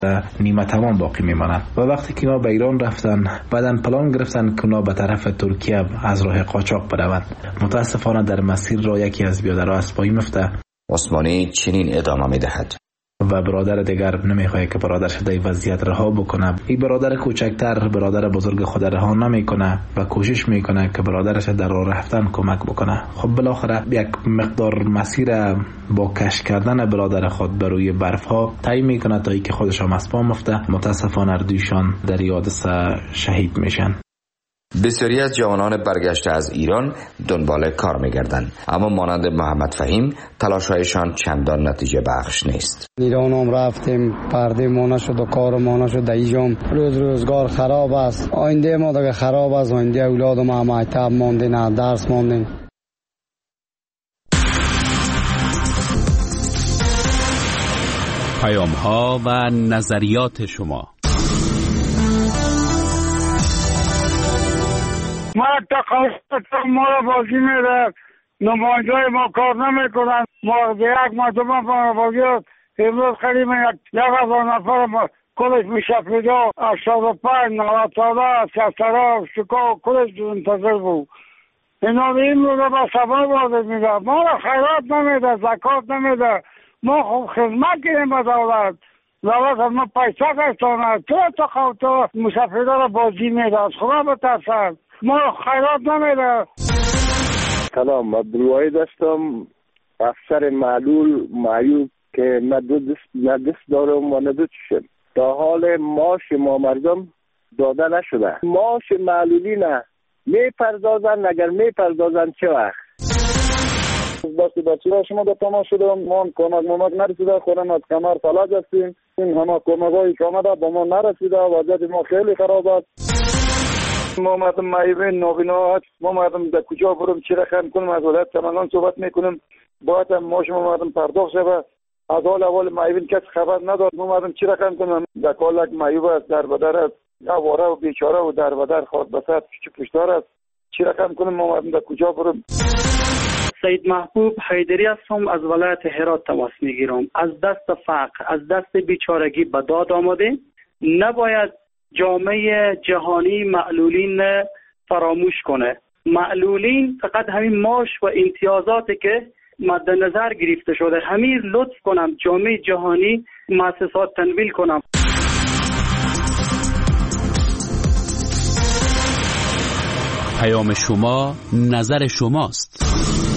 نیمه توان باقی میمانند و وقتی که اینا به ایران رفتن بعدن پلان گرفتن که اونا به طرف ترکیه از راه قاچاق بروند. متاسفانه در مسیر را یکی از بیادرها از پای میفته. عثمانی چنین ادامه میدهد: و برادر دیگر نمیخواد که برادرش در وضعیت رها بکنه. این برادر کوچکتر برادر بزرگ خود رها نمیکنه و کوشش میکنه که برادرش در راه رفتن کمک بکنه. خب بالاخره یک مقدار مسیر با کش کردن برادر خود بر روی برف ها طی میکنه تا اینکه خودش هم از پا میفته. متاسفانه اردویشان در حادثه شهید میشن. بسیاری از جوانان برگشته از ایران دنبال کار میگردند، اما مانند محمد فهیم تلاش‌هایشان چندان نتیجه بخش نیست. ایران هم رفتیم، پرده ما نشد و کار ما نشد، ایجام روزگار خراب است. آینده ما دیگه خراب است، آینده اولاد ما مکتب مانده، نه درس مانده. پیام‌ها و نظریات شما. ما تقاضا ما را بازی میده، نماینده‌های ما کار نمیکنن. ما یک مرتبه بازی امروز خیلی یک 1000 نفر کلش میشه پیدا 85 94 63 شکا کلش منتظر بود. اینا این رو به سبب وارد میده، ما را خیرات نمیده، زکات نمیده. ما خوب خدمت کنیم به دولت ما پیسه کشتانه تو مسافرها را بازی میده. از خدا بترسد، ما خیرات نمیده. سلام، عبدالوحی داشتم. افسر معلول معیوب که نه دست دارم و نه دو چشم. تا حال معاش ما مردم داده نشده. معاش معلولی نه میپردازن، اگر میپردازن چه وقت؟ بچه شما در تماس شده ما کمک نرسیده، خودم از کمر فلج هستیم. این همه کمک هایی که آمده با ما نرسیده، وضعیت ما خیلی خراب است. ما مردم معیوب نابینا، ما مردم در کجا برم چی رقم کنم، از ولایت سمنگان صحبت میکنم، باید هم ما شما مردم پرداخت شده. از حال معیوب کس خبر نداد، ما مردم چی رقم کنم. در کالک معیوب است، در بدر است، آواره و بیچاره و در بدر خود بسات پشتار است. چی رقم کنم، ما مردم در کجا برم. سید محبوب حیدری هستم، از ولایت هرات تماس میگیرم. از دست فقر، از دست بیچارگی به داد آمده. نباید جامعه جهانی معلولین فراموش کنه. معلولین فقط همین معاش و امتیازاتی که مد نظر گرفته شده، همین لطف کنم جامعه جهانی مؤسسات تنویل کنم. پیام شما نظر شماست.